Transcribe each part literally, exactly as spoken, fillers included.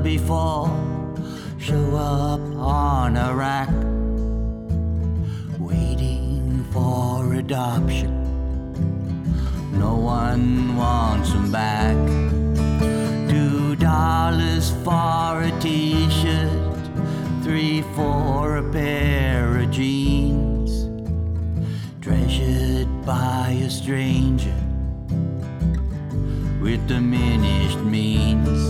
before show up on a rack, waiting for adoption. No one wants them back. Two dollars for a t-shirt, three for a pair of jeans, treasured by a stranger with diminished means.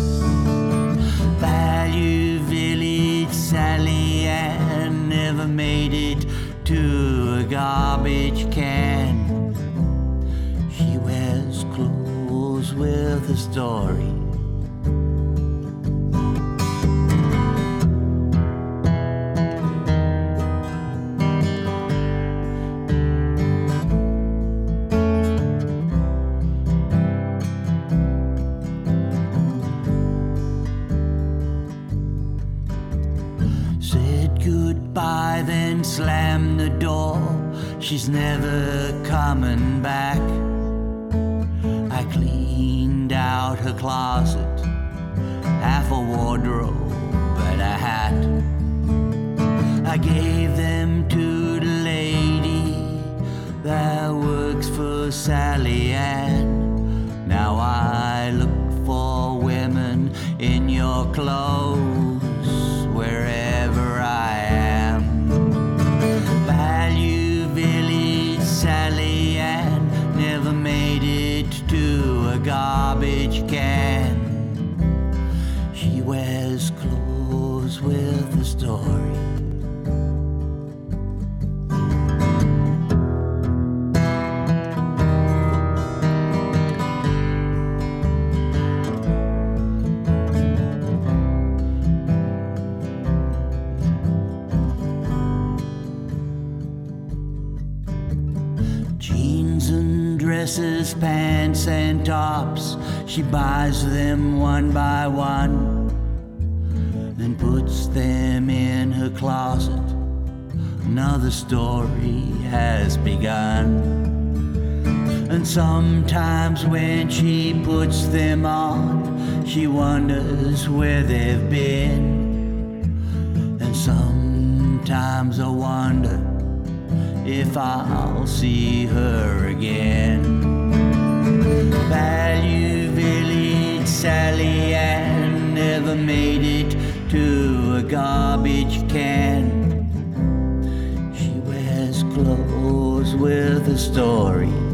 Value Village Sally Ann never made it to a garbage can. She wears clothes with a story. Goodbye, then slammed the door. She's never coming back. I cleaned out her closet, half a wardrobe and a hat. I gave them to the lady that works for Sally Ann. Now I look for women in your clothes wherever I am. Value Village Sally Ann never made it to a garbage can. She wears clothes with a story. Jeans and dresses, pants and tops, she buys them one by one, then puts them in her closet. Another story has begun. And sometimes when she puts them on, she wonders where they've been. And sometimes I wonder if I'll see her again. Value Village Sally Ann never made it to a garbage can. She wears clothes with a story.